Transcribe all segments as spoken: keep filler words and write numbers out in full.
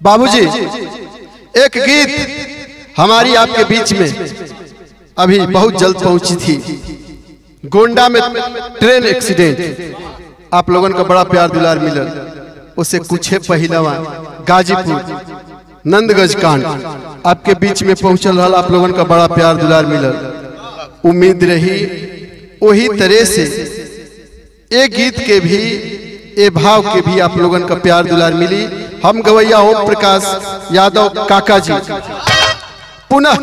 बाबूजी, एक गीत हमारी आपके बीच में अभी बहुत जल्द पहुंची थी। गोंडा में ट्रेन एक्सीडेंट, आप लोगों का बड़ा प्यार दुलार मिलल। उससे कुछ है पहलवा गाजीपुर नंदगंज कांड आपके बीच में पहुंचल रहा, आप लोगों का बड़ा प्यार दुलार मिलल। उम्मीद रही वही तरह से ये गीत के भी ये भाव के भी आप लोगों का प्यार दुलार मिली। हम गवैया ओम प्रकाश यादव काका जी पुनः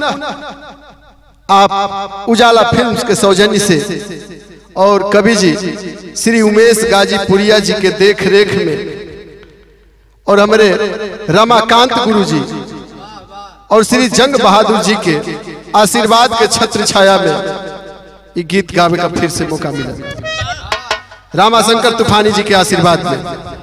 आप उजाला फिल्म्स के सौजन्य से और कवि जी श्री उमेश गाजीपुरिया जी के देख रेख में और हमारे रमाकांत गुरु जी और श्री जंग बहादुर जी के आशीर्वाद के छत्र छाया में ये गीत गावे का फिर से मौका मिला। रामाशंकर तूफानी जी के आशीर्वाद में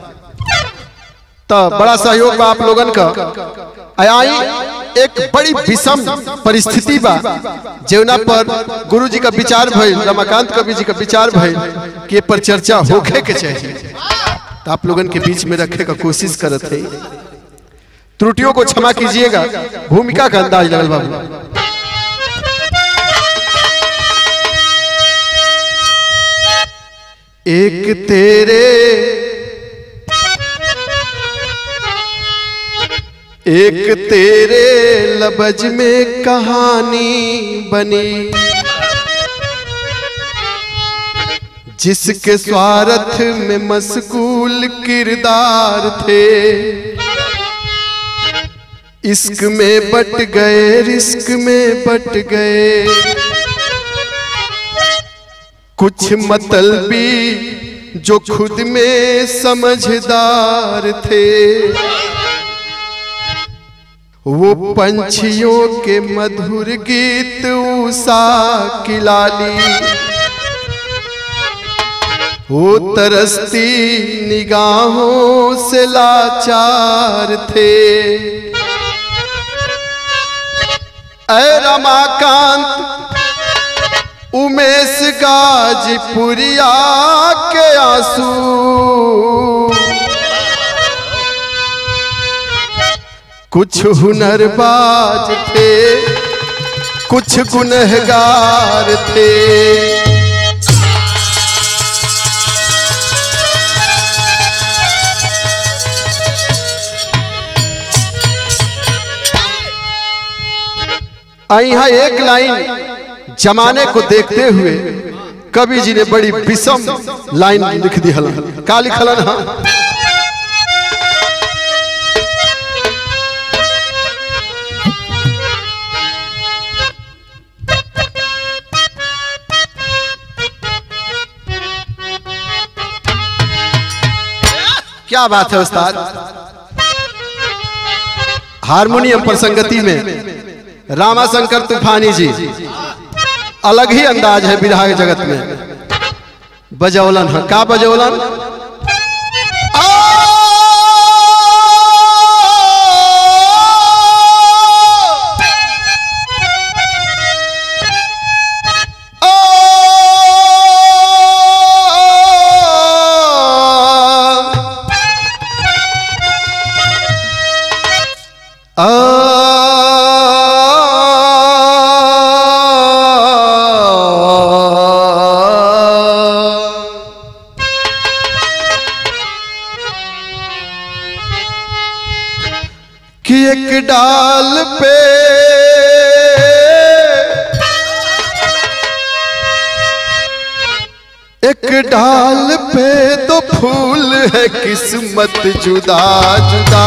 तो बड़ा सहयोग बा आप लोगन का। आई एक बड़ी विषम परिस्थिति बा जेवना पर गुरु जी का विचार भइल, रमाकांत कवि जी का विचार भइल कि पर चर्चा होखे के चाहिए, तो आप लोगन के बीच में रखे का कोशिश करत है। त्रुटियों को क्षमा कीजिएगा, भूमिका का अंदाज लगल बाबू। एक तेरे एक तेरे लबज में कहानी बनी, जिसके स्वार्थ में मशगूल किरदार थे। इश्क में बट गए, रिस्क में बट गए, कुछ मतलबी जो खुद में समझदार थे। वो पंछियों के मधुर गीत उषा की लाली, वो तरसती निगाहों से लाचार थे। ऐ रमाकांत उमेश गाजीपुरिया के आंसू, कुछ हुनरबाज थे, कुछ गुनहगार थे। यहाँ एक लाइन जमाने को देखते हुए कवि जी ने बड़ी विषम लाइन लिख दी हलन। का लिखलन? हाँ, क्या बात है उस्ताद। हारमोनियम पर संगति में रामाशंकर तूफानी जी अलग ही अंदाज है बिरहा के जगत में। बजौलन है, का बजौलन? कि एक डाल पे एक डाल पे तो फूल है किस्मत जुदा जुदा।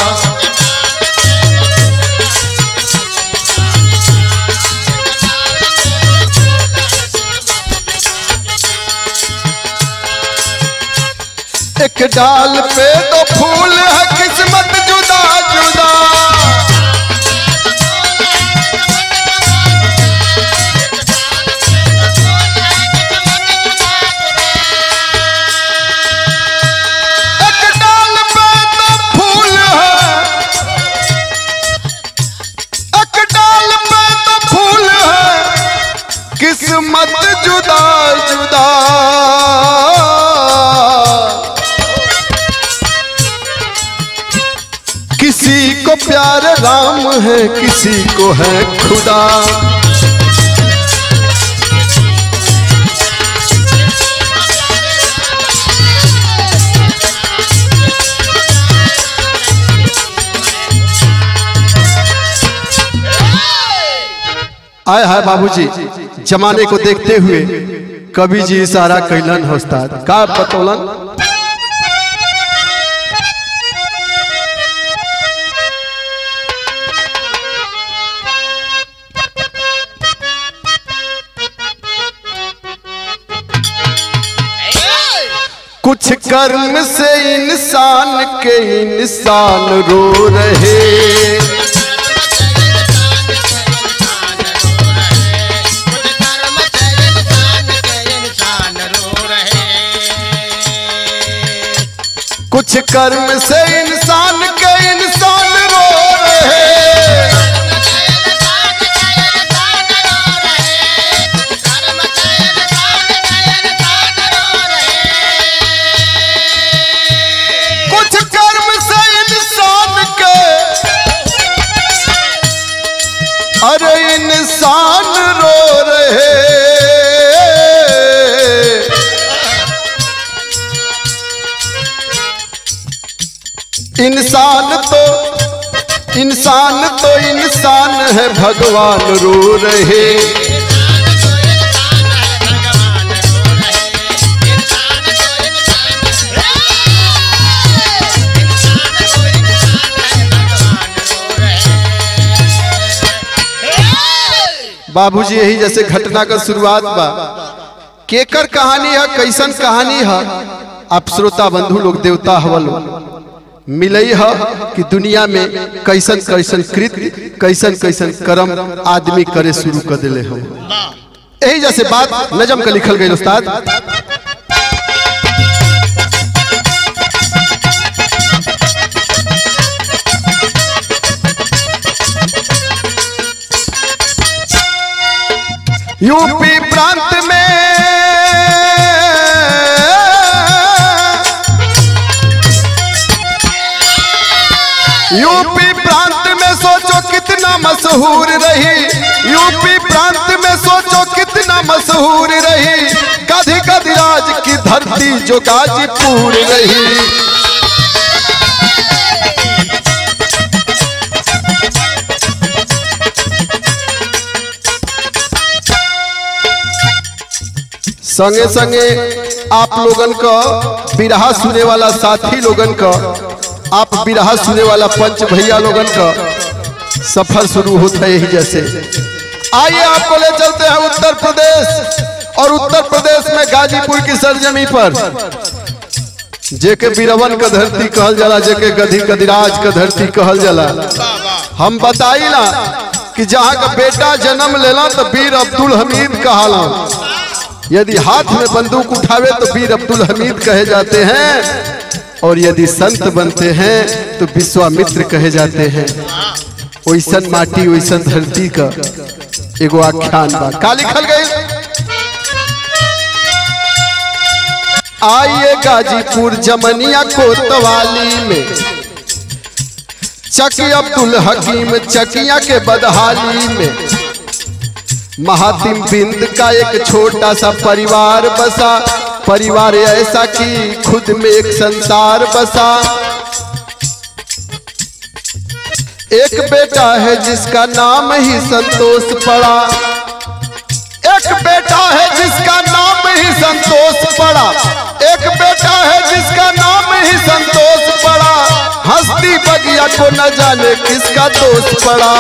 एक डाल पे तो फूल है किस्मत जुदा जुदा। एक डाल पे तो फूल है, एक डाल पे तो फूल है किस्मत जुदा जुदा। किसी प्यार राम है, किसी को है खुदा। आए हाय बाबूजी, जमाने को देखते हुए कवि जी इशारा कैलन है उस्ताद का बतौलन। कुछ कर्म से इंसान के इंसान रो रहे, कुछ कर्म से इंसान के इंसान रो रहे। कुछ कर्म से इंसान के, अरे इंसान रो रहे। इंसान तो इंसान तो इंसान है, भगवान रो रहे। बाबूजी यही जैसे घटना का शुरुआत बा, केकर कहानी है, कैसन कहानी है। आप श्रोता बंधु लोग देवता हवलो मिलई है कि दुनिया में कैसन कैसन कृत्य कैसन कैसन कर्म आदमी करे शुरू कर दिले हो। यही जैसे बात नजम का लिखल गई उस्ताद। यूपी प्रांत में यूपी प्रांत में सोचो कितना मशहूर रही, यूपी प्रांत में सोचो कितना मशहूर रही। गधी गधिराज की धरती जो गाजीपुर रही। संगे संगे आप लोगन का बिरहा सुने वाला साथी लोगन का, आप बिरहा सुने वाला पंच भैया लोगन का सफर शुरू होता है। यही जैसे आइए आपको ले चलते हैं उत्तर प्रदेश, और उत्तर प्रदेश में गाजीपुर की सरजमी पर, जेके बीरवन का धरती कहल जाला, जेके गधी गधिराज का धरती कहल जाला। हम बताइला कि जहाँ का बेटा जन्म लेला तो वीर अब्दुल हमीद कहाला, यदि हाथ में बंदूक उठावे तो वीर अब्दुल हमीद कहे जाते हैं, और यदि संत बनते हैं तो विश्वामित्र कहे जाते हैं। ओइसन माटी ओइसन धरती का एगो आख्यान बा। का लिखल गई? आइए गाजीपुर जमनिया कोतवाली में, चकी अब्दुल हकीम चकिया के बदहाली में, महातिम बिंद का एक छोटा सा परिवार बसा। परिवार ऐसा कि खुद में एक संसार बसा। एक बेटा है जिसका नाम ही संतोष पड़ा, एक बेटा है जिसका नाम ही संतोष पड़ा, एक बेटा है जिसका नाम ही संतोष पड़ा। हस्ती बगिया को न जाने किसका दोष पड़ा।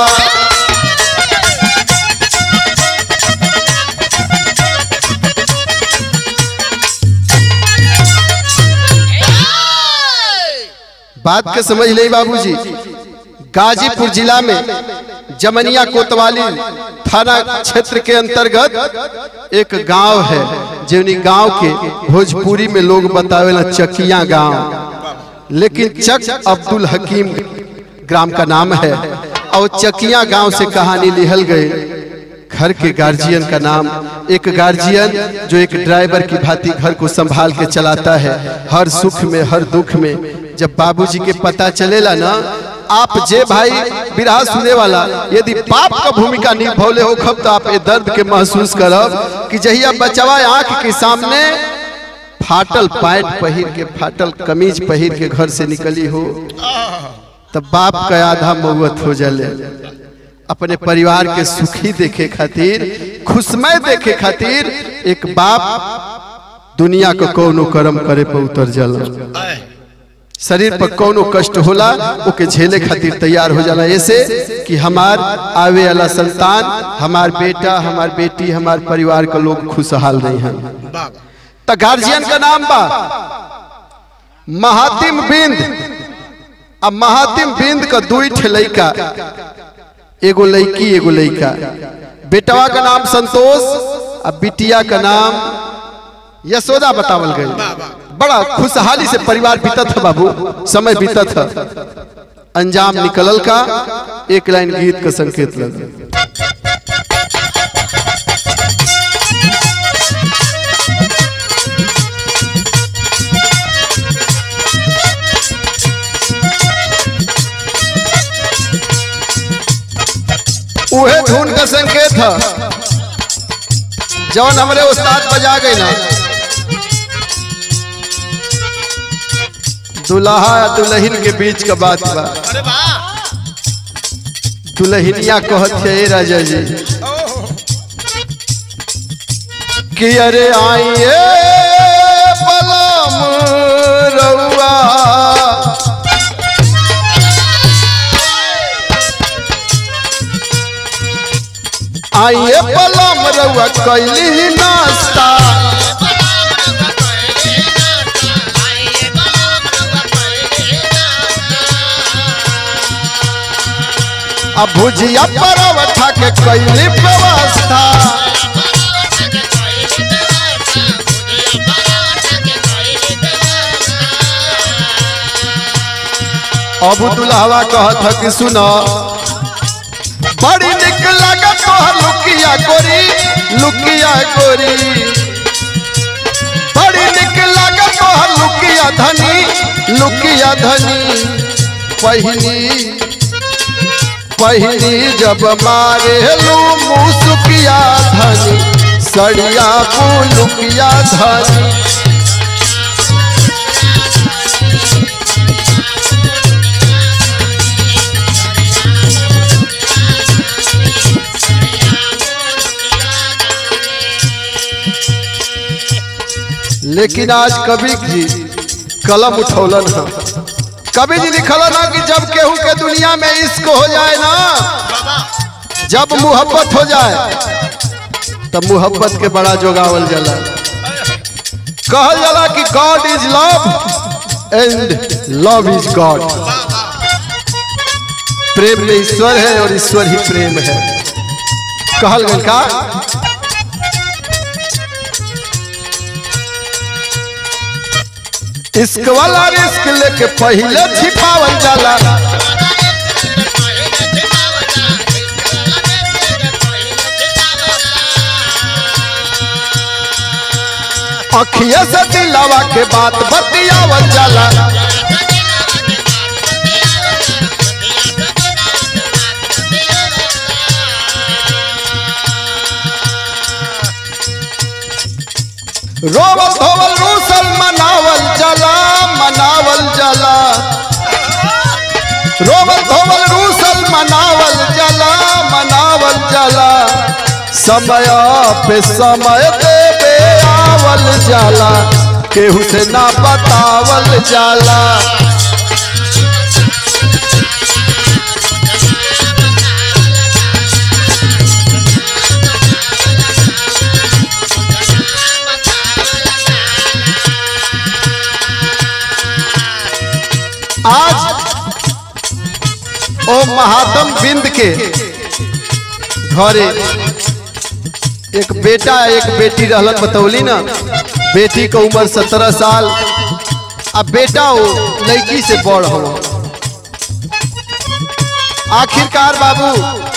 बात के समझ ले बाबूजी। गाजीपुर जिला में जमनिया कोतवाली थाना क्षेत्र के अंतर्गत एक गांव है, जिन्हीं गांव के भोजपुरी में लोग बतावेला चकिया गांव, लेकिन चक अब्दुल हकीम ग्राम का नाम है। और चकिया गांव से कहानी लिखल गई। घर के गार्जियन का नाम, एक गार्जियन जो एक ड्राइवर की भांति घर को संभाल के चलाता है, हर सुख में हर दुख में। जब बाबूजी के पता चलेला ना आप जे भाई बिरहा सुने वाला यदि पाप का भूमिका निभौले हो खब तो आप ये दर्द के महसूस करब कि जहिया बचवा आंख के सामने फाटल पैंट पहिर के फाटल कमीज पहिर के घर से निकली हो तब बाप का आधा मौत हो जाले। अपने परिवार के सुखी देखे खातिर खुशमय देखे खातिर एक बाप दुनिया को कौनो कर्म करे पर उतर जाला। शरीर पर कौनो कष्ट होला ओके झेले खातिर तैयार हो जाला ऐसे कि हमार आवे वाला संतान हमार बेटा हमार बेटी हमार परिवार का लोग खुशहाल नहीं है। तो गार्जियन का नाम बा महातिम बिंद। अब महातिम बिंद का दुई ठे लइका एगो लड़की एगो लड़का। बेटवा का नाम संतोष और बिटिया का नाम यशोदा बतावल गई। बड़ा खुशहाली से परिवार बीतत है बाबू, समय बीतत है। अंजाम निकलल का एक लाइन गीत का संकेत लगा। उहे धुन का संकेत है जौन हमरे उस्ताद बजा गए ना। दुल्हा दुल्हन के बीच का बात बा। दुल्हनिया कहत है राजा जी कि अरे आइए बलम रउआ आइए बलम रउआ कैली नाश्ता। अब भुजिया परवठा के कैली व्यवस्था। अब दुल्हवा कहत है कि सुनो बड़ी निक लागत तोहर लुकिया गोरी लुकिया गोरी। बड़ी निक लागत तोहर लुकिया धनी लुकिया धनी। पहिली पहिली जब मारे लू मुसुकिया धनी सड़िया लुकिया धनी। लेकिन आज कवि जी कलम उठौलन है। कवि जी लिखलन है कि जब केहू के दुनिया में इश्क हो जाए ना, जब मोहब्बत हो जाए तब मोहब्बत के बड़ा जोगावल जाला। कहल जाला कि God is love and love is God. प्रेम में ईश्वर है और ईश्वर ही प्रेम है। कहल गल का इश्क वाला रिस्क लेके पहले छिपावल जाला। अखिया से दिलावा के बात बतियावल जाला। रोवल धोवल रूसल मनावल जाला मनावल जाला। रोवल धोवल रूसल मनावल जाला मनावल जाला। समय पे समय देवे आवल जाला केहू से ना बतावल जाला। आज ओ महात्म बिंद के घरे एक बेटा एक बेटी रहलन बतौली ना। बेटी का उम्र सत्रह साल अब बेटा वो लड़की से बड़ हो। आखिरकार बाबू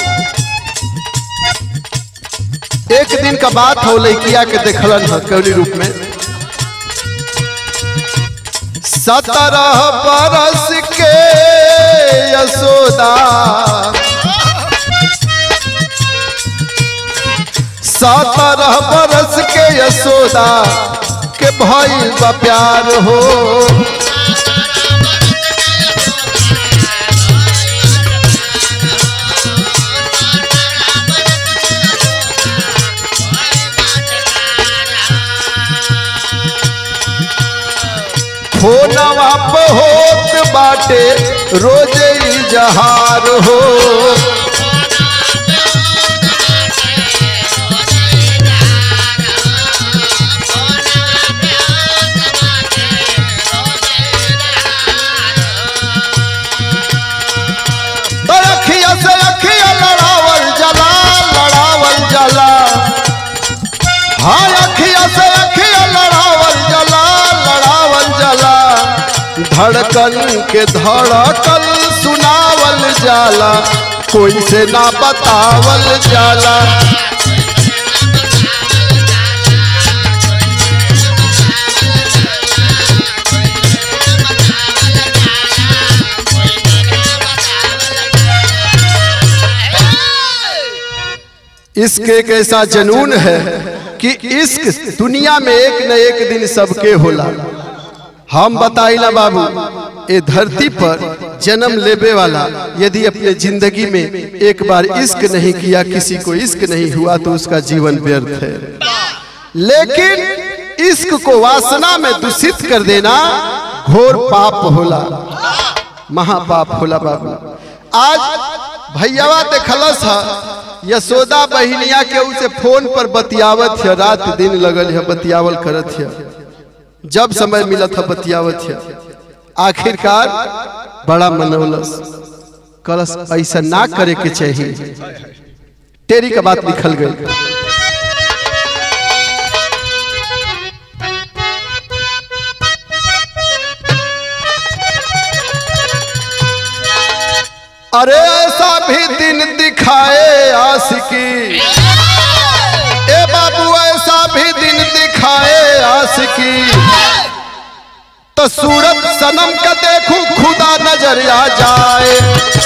एक दिन का बात हो लड़किया के देखलन है कौनी रूप में। सत्रह बरस के यशोदा सत्रह बरस के यशोदा के भइल बा प्यार हो। फोनवा पे होत बाटे रोजे इजहार हो। अखिया से अखिया लड़ावल जला लड़ावल जला, हाँ अखिया से अखिया लड़ावल जला लड़ावल जला, धड़कन के धड़कन सुनावल जाला, कोई से ना बतावल जाला। इश्क एक ऐसा जनून है कि इश्क दुनिया में एक न एक दिन सबके होला। हम बताइला बाबू, ये धरती पर जन्म लेवे वाला यदि अपने जिंदगी में एक बार इश्क नहीं किया, किसी को इश्क नहीं हुआ, तो उसका जीवन व्यर्थ है। लेकिन इश्क को वासना में दूषित कर देना घोर पाप होला, महापाप होला बाबू। आज भैयावा देखलस है यशोदा बहिनिया के उसे फोन पर बतियावत है, रात दिन लगल है बतियावल करत है, जब समय मिलत है बतियावत है। आखिरकार बड़ा मनोलस कलस ऐसा ना करे के चाहिए, तेरी का बात लिखल गई। अरे ऐसा भी दिन दिखाए आशिकी, ए बाबू ऐसा भी दिन दिखाए आशिकी, तो सूरत सनम का देखूं खुदा नजर आ जाए।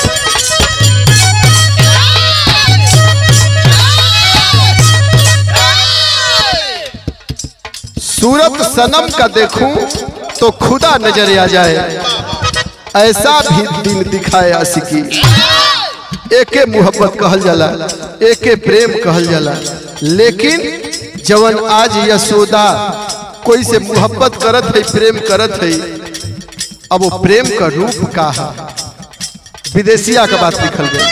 सूरत सनम का देखूं तो खुदा नजर आ जाए, ऐसा भी दिन दिखाए आशिकी। एके मोहब्बत कहल जाला, एके प्रेम कहल जाला, लेकिन जवन आज यशोदा कोई से मोहब्बत करत है, प्रेम करत है, अब वो प्रेम का रूप का है, विदेशिया का बात लिखल गई।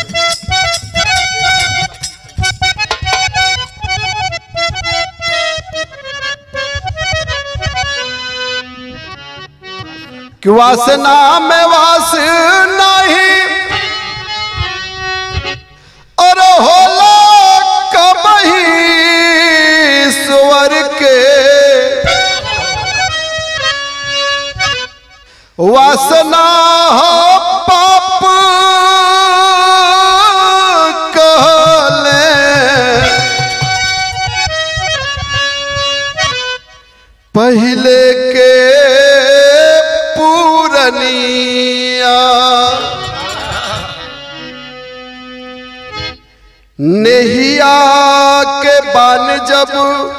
कि वासना में वास नहीं और होला कबही स्वर के, वासना हो पाप कहले, पहले के नेहिया के बान जब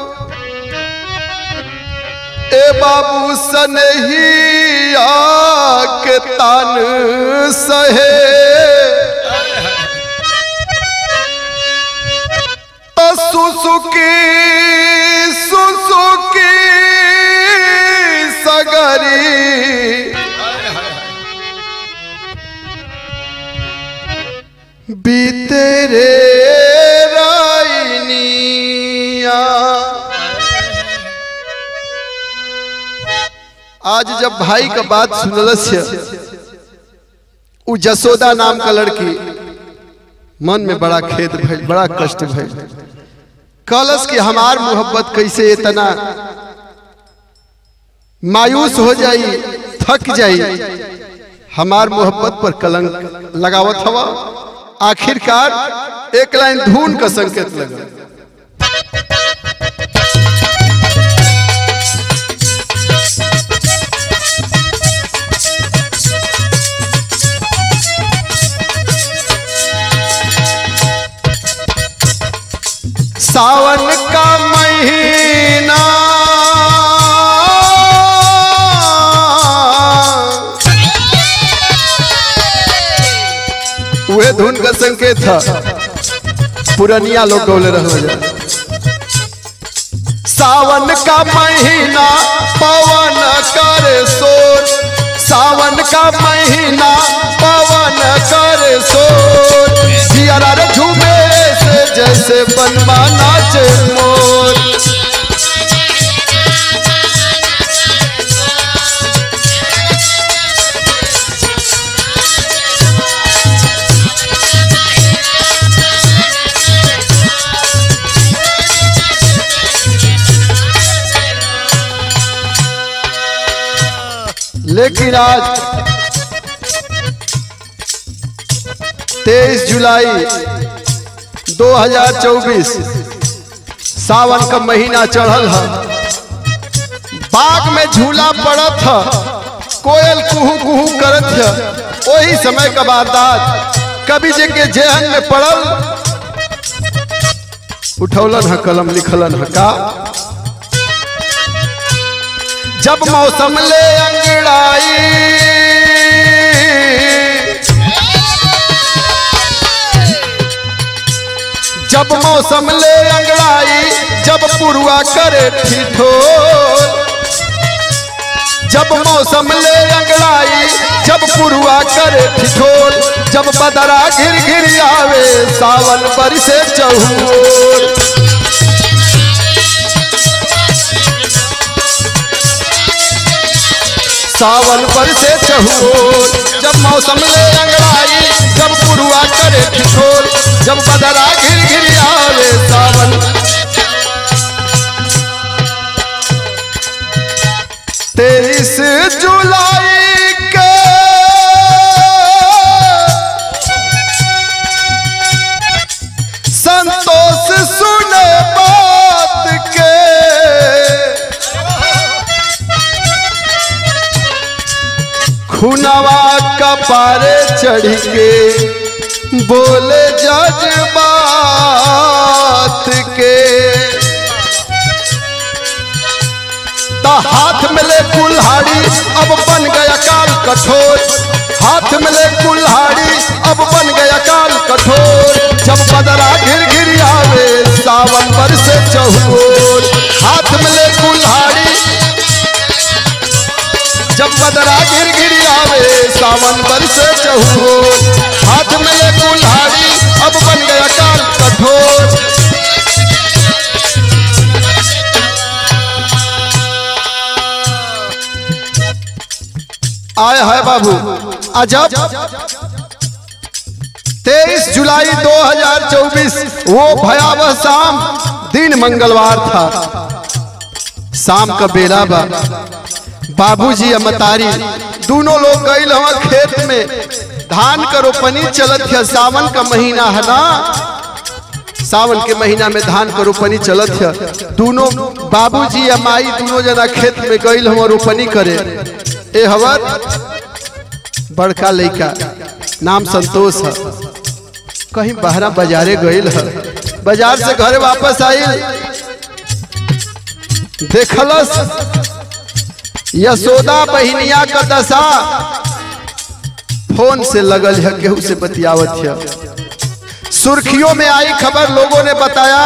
ए बाबू सनहिया के तान सहे, तो सुसुकी सुसुकी सगरी बीते रे राइनिया। आज जब भाई का बात सुनलस उ जसोदा नाम का लड़की, मन में बड़ा खेद भइल, बड़ा कष्ट भइल। कलस कि हमार मोहब्बत कैसे इतना मायूस हो जाई, थक जाई, हमार मोहब्बत पर कलंक लगावत हवा। आखिरकार एक लाइन धून का संकेत लगा। था पुरनिया लोग गौले रह। सावन का महीना पवन करे शोर, सावन का महीना पवन करे शोर, जियारा रे झूमे से जैसे बनवा नाचे मोर। लेकिन आज तेईस जुलाई दो हजार चौबीस सावन का महीना चढ़ल है, बाग में झूला पड़त है, कोयल कुहू कुहू करत है। वही समय का वारदात कवि जी के जेहन में पड़ल, उठौलन है कलम लिखलन है का। जब मौसम ले अंगड़ाई, जब मौसम ले अंगड़ाई, जब पुरवा करे ठिठोर, जब मौसम ले अंगड़ाई, जब पुरवा करे ठिठोर, जब बदरा घिर घिर आवे सावन बरसे चहुओर। सावन बरसे चहुओर, जब मौसम ले अंगड़ाई, जब पुरवा करे ठिठोर, जब बदरा घिर घिर आवे सावन। तेईस जुलाई के संतोष सुने बात के, खुनवा कपारे चढ़ के बोले जज्बात के। ता हाथ में ले कुल्हाड़ी अब बन गया काल कठोर, हाथ में ले कुल्हाड़ी अब बन गया काल कठोर, जब बदरा घिर घिर आवे सावन बरसे चहुओर। हाथ में ले कुल्हाड़ी जब बदरा घिर घिर आवे सावन बरसे चहुओर, हाथ में ले कुल्हाड़ी अब बन गया काल कठोर। आए है बाबू अजब तेईस जुलाई दो हजार चौबीस वो भयावह शाम, दिन मंगलवार था, शाम का बेला बा। बाबूजी और मतारी दोनों लोग गए हवा खेत में, धान का रोपनी चलत है। सावन का महीना है ना, सावन के महीना में धान का रोपनी चलत है। दोनों बाबूजी या माई दोनों जना खेत में गए हवा रोपनी करे। ए हवर बड़का लड़का नाम संतोष है, कहीं बहरा बाजारे गए है, बाजार से घरे वापस आई, देखलस यशोदा बहिनिया का दशा, फोन से लगल है, केहू से बतियावत है। सुर्खियों में आई खबर, लोगों ने बताया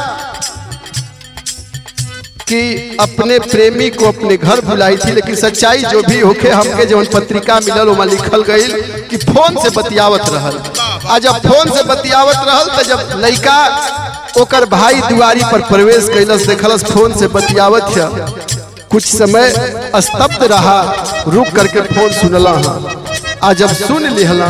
कि अपने प्रेमी को अपने घर बुलाई थी, लेकिन सच्चाई जो भी होके हमके जो पत्रिका मिलल वहाँ लिखल गई कि फोन से बतियावत रहल। आ जब फोन से बतियावत रहल तो जब लड़का ओकर भाई दुआरी पर प्रवेश कैलस, देखलस फोन से बतियावत है, कुछ समय स्तब्ध रहा, रुक करके फोन सुनला। आ जब सुन लिहला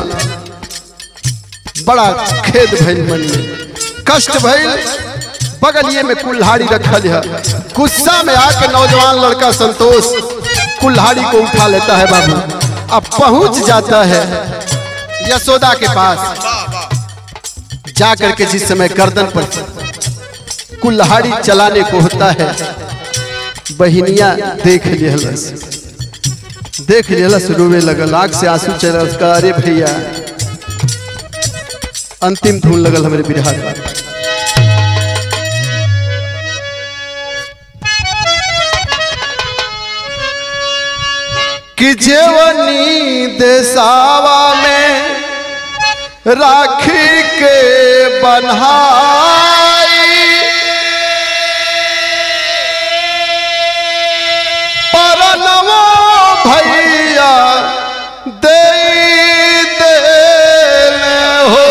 बड़ा खेद भइल, मन में कष्ट भइल। बगलिए में कुल्हाड़ी रखल है, गुस्सा में आके नौजवान लड़का संतोष कुल्हाड़ी को उठा लेता है बाबू, अब पहुंच जाता है यशोदा के पास। जाकर के जिस समय गर्दन पर कुल्हाड़ी चलाने को होता है, बहिनिया देख लिहलस, देख लिहलस, रोवे लगल, आँख से आंसू चलस का, अरे भैया अंतिम धून लगल हमारे बिरहा का। कि जेवनी देसावा में राखी के बन्हाई परनवा भैया दे दे हो।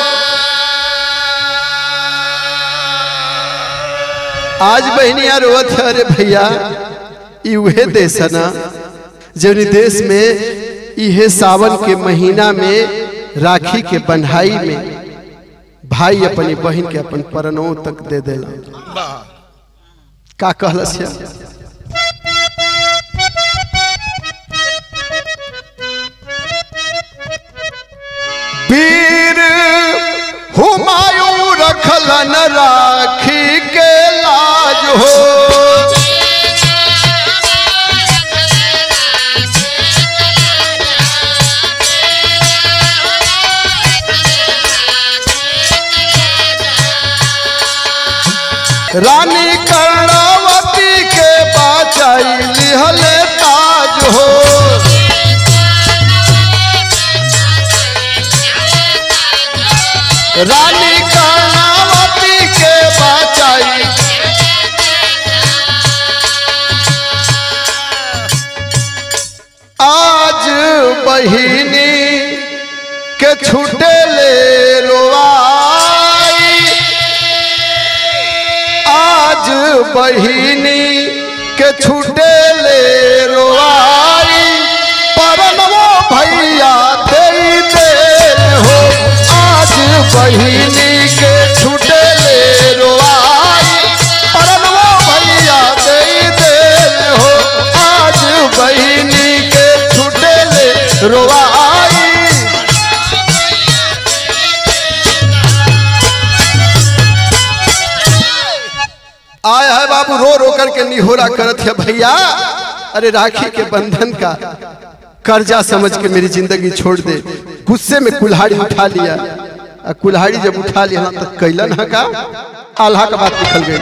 आज बहनिया रोवत है, अरे भैया ये देश है ना जौन देश में यह सावन के महीना में राखी के बन्हाई में भाई अपनी बहन के अपन परनों तक दे देला। का कहलस है? वीर हुमायूं रखलन राखी के लाज हो। रानी कर्णावती के बाचाई लिहले ताज हो। रानी कर्णावती के बाचाई आज बहिनी के छूटे ले रोवाई। आज बहिनी के छूटे ले रोवाई परनवा भैया दे दे हो। आज बहिनी के छूटे ले रोवाई परनवा भैया दे दे हो। आज बहिनी के छूटे ले रोवाई। आया है बाबू रो रो करके निहोरा करत है, भैया अरे राखी के बंधन का कर्जा समझ के मेरी जिंदगी छोड़ दे। गुस्से में कुल्हाड़ी उठा लिया, कुल्हाड़ी जब उठा लिया तो कैलन है का आल्हा का बात निकल गई।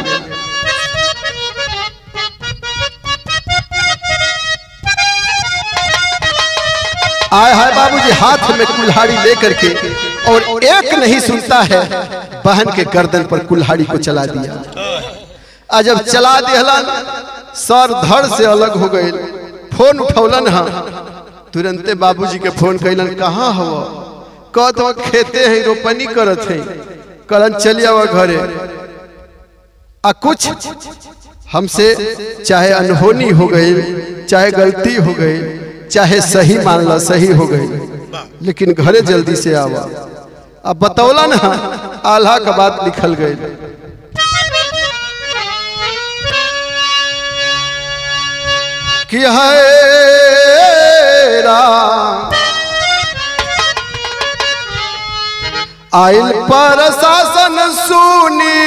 आया है बाबूजी हाथ में कुल्हाड़ी लेकर के और एक नहीं सुनता है बहन के गर्दन पर कुल्हाड़ी को चला दिया। आ जब चला दिहलन सर धड़ से अलग हो गए। फोन उठौलन हा तुरंते बाबूजी के फोन कैलन, कहाँ हो? कहत हो खेते हैं रोपनी करत है। कहलन चलिए वह घरे। आ कुछ हमसे चाहे अनहोनी हो गई, चाहे गलती हो गई, चाहे सही मान ला सही हो गई, लेकिन घरे जल्दी से आवा। अब बतौलन हा आल्हा का बात लिखल गई। कि है राम आइल पर शासन सुनी।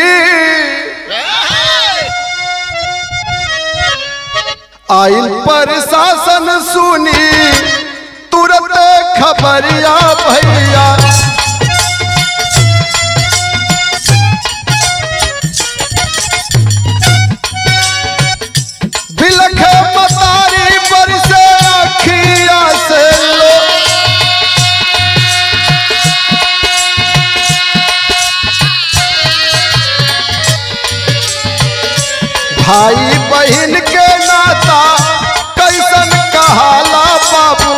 आइल पर शासन सुनी तुरंत खबरिया भैया। बिलख मतारी पर से अखिया से लो। भाई बहन के नाता कैसन कहाला बाबू।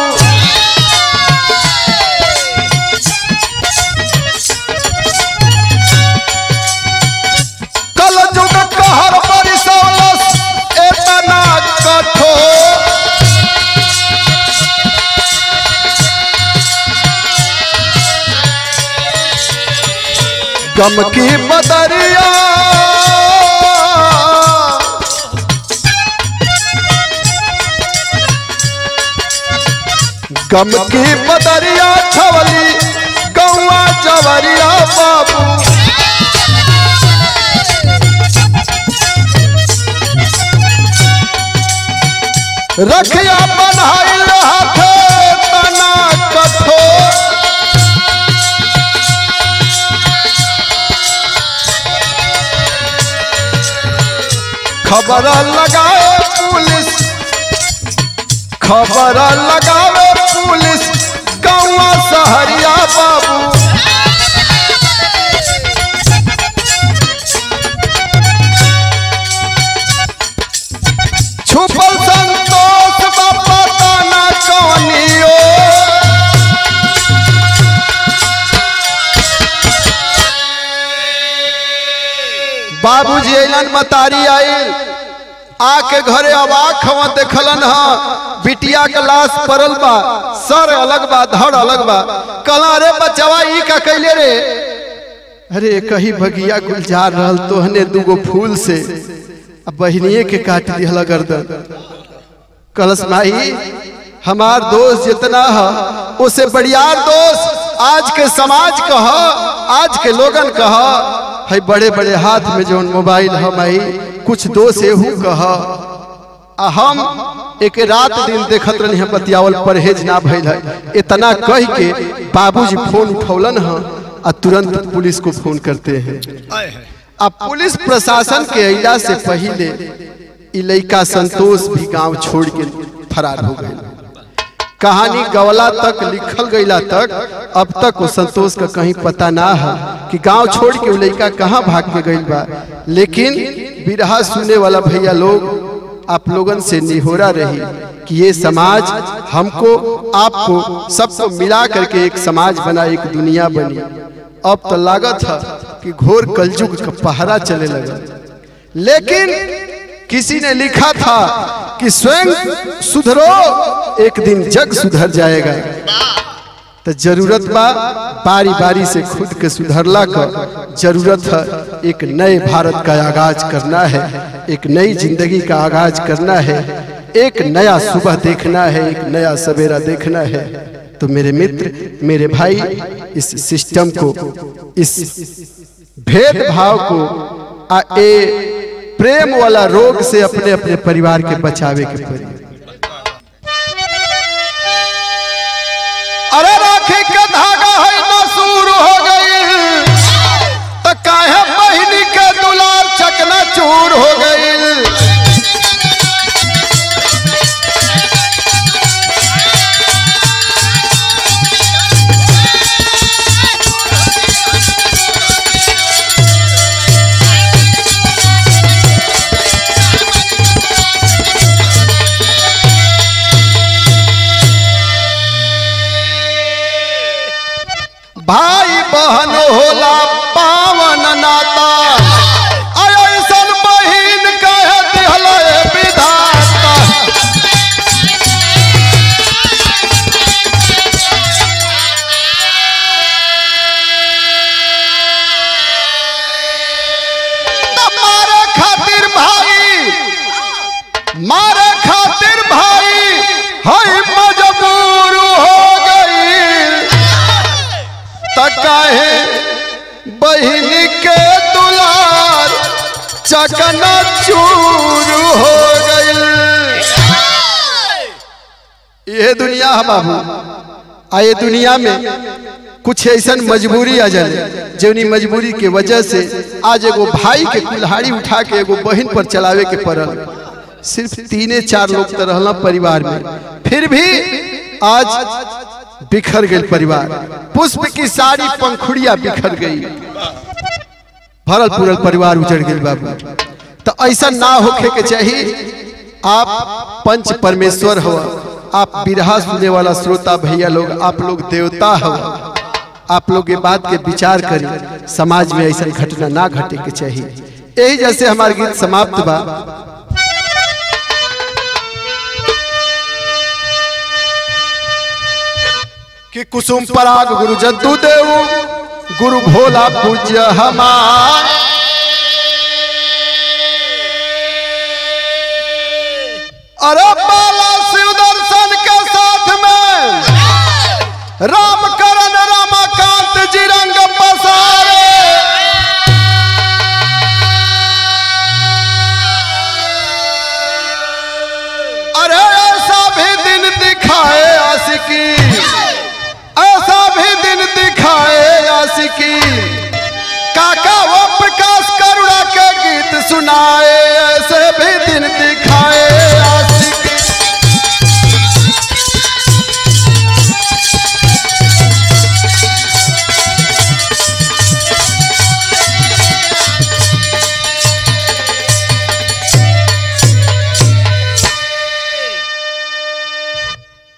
कल जुग कहर बरिसौलस एतना कठोर। गम की बदरिया गम की बदरिया छवली गौआ जवरिया बाबू। रखिया बन्हाइल हाथे तना कठोर। खबर लगाए पुलिस, खबर लगावे पुलिस गौवा सहरिया बाबू। छुपल संतोष बापा ताना कौनियो बाबूजी अलन मतारी आयल आके घरे अवाक हवा देखलन हा बिटिया के लाश पड़ल बा सर अलग बा धड़ अलग बा कहला अरे बचवा ई का कैले रे अरे कहीं बगिया गुलजार रहल तोहने दूगो फूल से अब बहनिए के काट दिहला गर्दन कलश माई हमार दोस्त जितना है उसे बढ़ियार दोस्त आज के समाज कह आज के लोगन कह है बड़े बड़े हाथ में जो मोबाइल है माई कुछ दोस्त एहू कह हम एक रात दिन देखत रही बतियावल परहेज ना भइल है इतना कह के बाबूजी फोन उठौलन है और तुरंत पुलिस को फोन करते हैं। अब पुलिस प्रशासन के अइला से पहले इ लइका संतोष भी गांव छोड़ के फरार हो गए। कहानी गवला तक लिखल गईला तक अब तक वो संतोष का कहीं पता ना है कि गांव छोड़ के वो लइका कहाँ भाग के गई बा। लेकिन बिरहा सुनने वाला भैया लोग आप लोगन से निहोरा रही कि ये समाज हमको आपको सबको मिला करके एक समाज बना एक दुनिया बनी। अब तो लागत है कि घोर कलयुग का पहरा चले लगा। लेकिन किसी ने लिखा था कि स्वयं सुधरो एक दिन जग सुधर जाएगा। तो जरूरत बा बारी बारी से खुद के सुधरला का जरूरत है। एक नए भारत का आगाज करना है, एक नई जिंदगी का आगाज करना है, एक नया सुबह देखना है, एक नया सवेरा देखना है। तो मेरे मित्र मेरे भाई इस सिस्टम को इस भेदभाव को आ ए प्रेम वाला रोग से अपने अपने परिवार के बचावे के पड़ी। अरे राखी का धागा है नसूर हो गई तो काहे बहिनी के दुलार चकना चूर हो गई। भाई बहन होला पावन नाता ऐसन बहिन कहे दिहला विधाता। मारे खातिर भाई मारे खातिर भाई है मजबूर हो गई। काहे बहिनी के दुलार चकना चूर हो गई। ये दुनिया है बाबू। आए दुनिया में कुछ ऐसा मजबूरी आ जाए जौनी मजबूरी के वजह से आज एगो भाई के कुल्हाड़ी उठा के एगो बहन पर चलावे के पड़ल। सिर्फ तीने चार लोग तो रहला परिवार में, फिर भी आज बिखर गई परिवार। पुष्प की सारी पंखुड़ियां बिखर गई, भरल पूरल परिवार उजड़ गई बाबू। तो ऐसा ना होके के चाहिए। आप पंच परमेश्वर हो, आप बिरहा सुनने वाला श्रोता भैया लोग, आप लोग देवता हो। आप लोग ये बात के विचार करें, समाज में ऐसा घटना ना घटे के चाहिए। यही जैसे हमारे गीत समाप्त बा। कि कुसुम पराग गुरु जद्दू देव गुरु भोला पूज्य हमार। अरे बाला शिव दर्शन के साथ में राम करण रमाकांत जी रंग पसारे। अरे ऐसा भी दिन दिखाए आशिकी, ऐसा भी दिन दिखाए आशिकी। काका वो प्रकाश करुणा के गीत सुनाए, ऐसे भी दिन दिखाए।